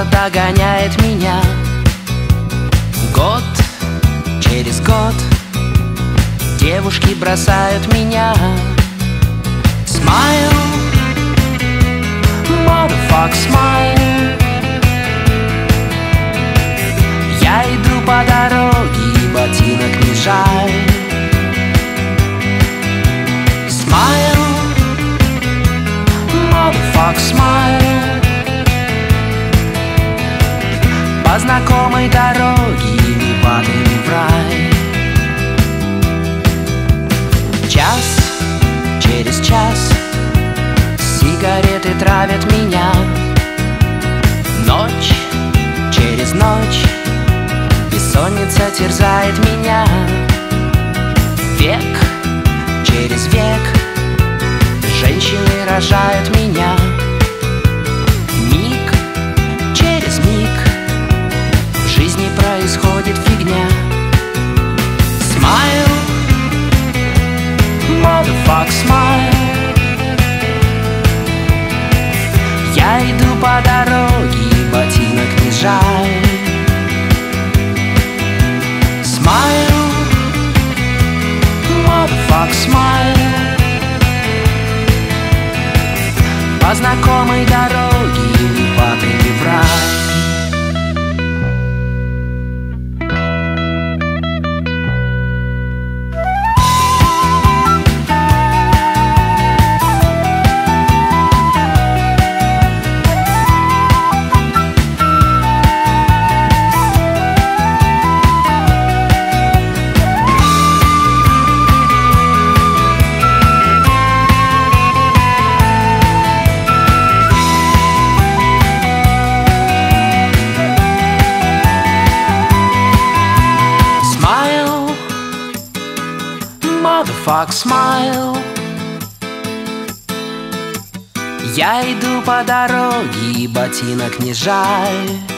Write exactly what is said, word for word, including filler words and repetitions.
догоняет меня. Год через год девушки бросают меня. Smile, motherfuck, smile. Я иду по дороге, и ботинок не жаль. Smile, motherfuck, smile. По знакомой дороге не падаем в рай. Час через час сигареты травят меня. Ночь через ночь бессонница терзает меня. Век через век женщины рожают меня. Миг через миг в жизни происходит фигня. Smile, motherfuck, smile. Я иду по дороге, и ботинок не жаль. Smile, motherfuck, smile. По знакомой дороге не падай в рай. Motherfuck, smile. Я иду по дороге, и ботинок не жаль.